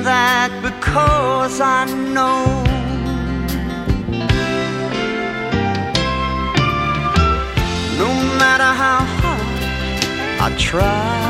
that because I know no matter how hard I try,